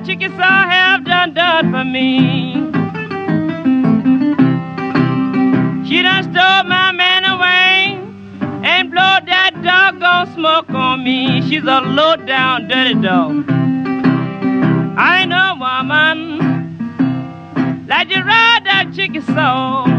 that Chickasaw have done for me. She done stole my man away and blow that doggone smoke on me. She's a low-down, dirty dog. I know, woman, like you ride that Chickasaw.